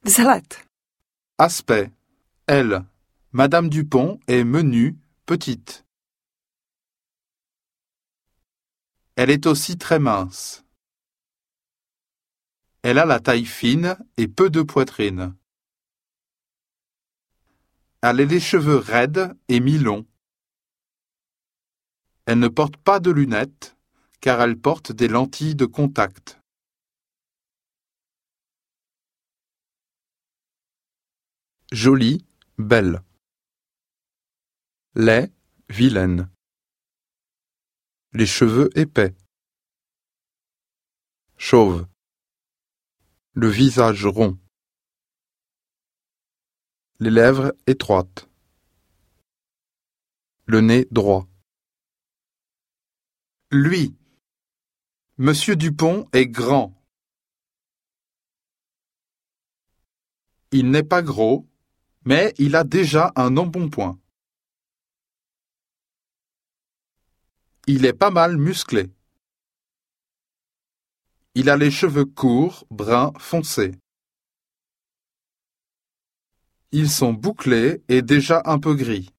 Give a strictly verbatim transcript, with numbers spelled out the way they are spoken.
Vzhled. Aspect. Elle. Madame Dupont est menue, petite. Elle est aussi très mince. Elle a la taille fine et peu de poitrine. Elle a les cheveux raides et mi-longs. Elle ne porte pas de lunettes, car elle porte des lentilles de contact. Jolie, belle. Laid, vilaine. Les cheveux épais. Chauve. Le visage rond. Les lèvres étroites. Le nez droit. Lui. Monsieur Dupont est grand. Il n'est pas gros, mais il a déjà un embonpoint. Il est pas mal musclé. Il a les cheveux courts, bruns foncés. Ils sont bouclés et déjà un peu gris.